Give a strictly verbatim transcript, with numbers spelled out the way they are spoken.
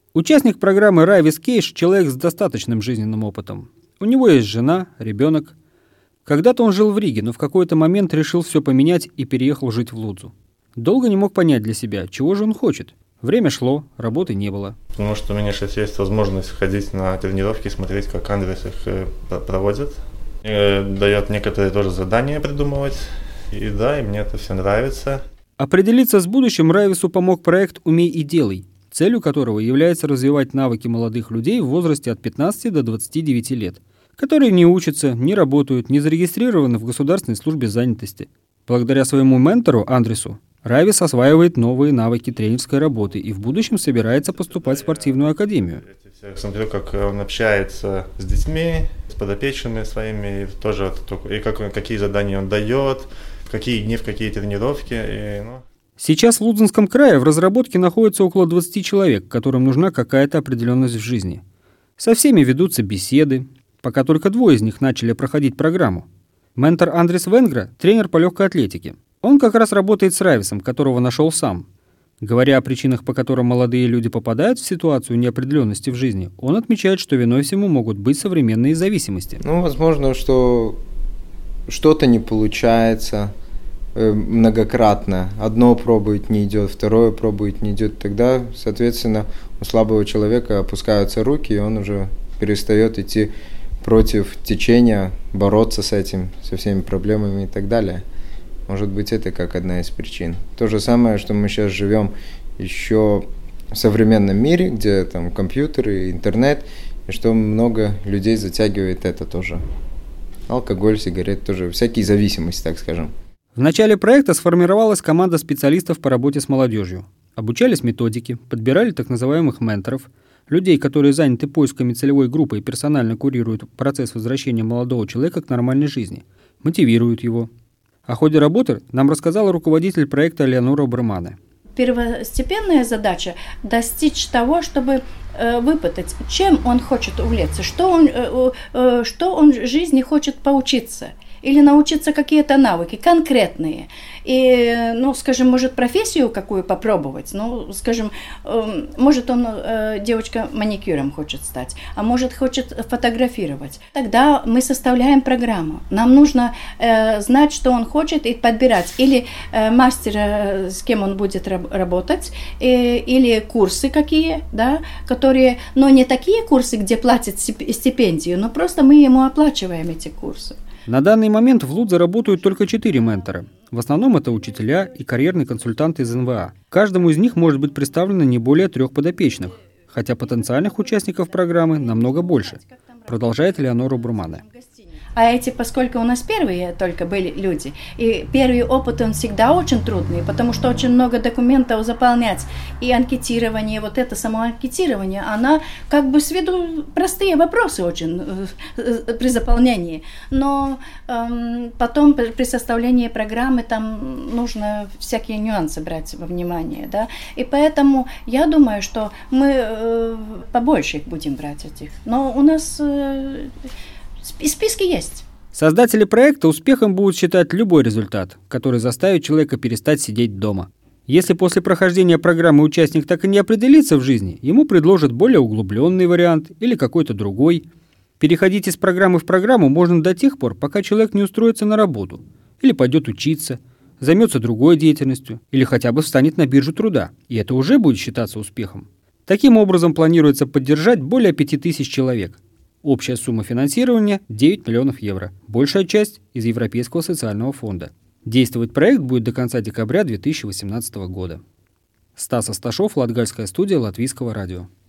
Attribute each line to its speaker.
Speaker 1: Участник программы Райвис Кейш – человек с достаточным жизненным опытом. У него есть жена, ребенок. Когда-то он жил в Риге, но в какой-то момент решил все поменять и переехал жить в Лудзу. Долго не мог понять для себя, чего же он хочет. Время шло, работы не было.
Speaker 2: Потому что у меня сейчас есть возможность ходить на тренировки, смотреть, как Андрес их проводит. И дает некоторые тоже задания придумывать. И да, и мне это все нравится.
Speaker 1: Определиться с будущим Райвису помог проект «Умей и делай», целью которого является развивать навыки молодых людей в возрасте от пятнадцати до двадцати девяти лет, которые не учатся, не работают, не зарегистрированы в государственной службе занятости. Благодаря своему ментору Андресу Райвис осваивает новые навыки тренерской работы и в будущем собирается поступать в спортивную академию.
Speaker 2: Я смотрю, как он общается с детьми, с подопечными своими, и тоже и как, какие задания он дает, в какие дни, в какие тренировки. И, ну.
Speaker 1: Сейчас в Лудзенском крае в разработке находится около двадцати человек, которым нужна какая-то определенность в жизни. Со всеми ведутся беседы, пока только двое из них начали проходить программу. Ментор Андрес Венгра – тренер по легкой атлетике. Он как раз работает с Райвисом, которого нашел сам. Говоря о причинах, по которым молодые люди попадают в ситуацию неопределенности в жизни, он отмечает, что виной всему могут быть современные зависимости.
Speaker 3: Ну, возможно, что что-то не получается э, многократно. Одно пробует, не идет, второе пробует, не идет. Тогда, соответственно, у слабого человека опускаются руки, и он уже перестает идти против течения, бороться с этим, со всеми проблемами и так далее. Может быть, это как одна из причин. То же самое, что мы сейчас живем еще в современном мире, где там компьютеры, интернет, и что много людей затягивает это тоже. Алкоголь, сигарет, тоже всякие зависимости, так скажем.
Speaker 1: В начале проекта сформировалась команда специалистов по работе с молодежью. Обучались методике, подбирали так называемых менторов, людей, которые заняты поисками целевой группы и персонально курируют процесс возвращения молодого человека к нормальной жизни, мотивируют его. О ходе работы нам рассказала руководитель проекта Элеонора Брамане.
Speaker 4: Первостепенная задача – достичь того, чтобы э, выпытать, чем он хочет увлечься, что он, э, э, что он в жизни хочет поучиться или научиться какие-то навыки конкретные. И, ну, скажем, может, профессию какую попробовать. Ну, скажем, э, может, он, э, девочка, маникюром хочет стать, а может, хочет фотографировать. Тогда мы составляем программу. Нам нужно э, знать, что он хочет, и подбирать. Или э, мастера, с кем он будет раб- работать, э, или курсы какие, да, которые, но не такие курсы, где платят стипендию, но просто мы ему оплачиваем эти курсы.
Speaker 1: На данный момент в Лудзе работают только четыре ментора. В основном это учителя и карьерные консультанты из эн вэ а. Каждому из них может быть представлено не более трех подопечных, хотя потенциальных участников программы намного больше, продолжает Элеонора Брамане.
Speaker 4: А эти, поскольку у нас первые только были люди, и первый опыт, он всегда очень трудный, потому что очень много документов заполнять, и анкетирование, вот это само анкетирование, она как бы с виду простые вопросы очень э, при заполнении, но э, потом при составлении программы там нужно всякие нюансы брать во внимание, да, и поэтому я думаю, что мы э, побольше их будем брать этих, но у нас... Э, списки есть.
Speaker 1: Создатели проекта успехом будут считать любой результат, который заставит человека перестать сидеть дома. Если после прохождения программы участник так и не определится в жизни, ему предложат более углубленный вариант или какой-то другой. Переходить из программы в программу можно до тех пор, пока человек не устроится на работу, или пойдет учиться, займется другой деятельностью, или хотя бы встанет на биржу труда, и это уже будет считаться успехом. Таким образом, планируется поддержать более пяти тысяч человек. Общая сумма финансирования – девять миллионов евро. Большая часть – из Европейского социального фонда. Действовать проект будет до конца декабря две тысячи восемнадцатого года. Стас Асташов, Латгальская студия Латвийского радио.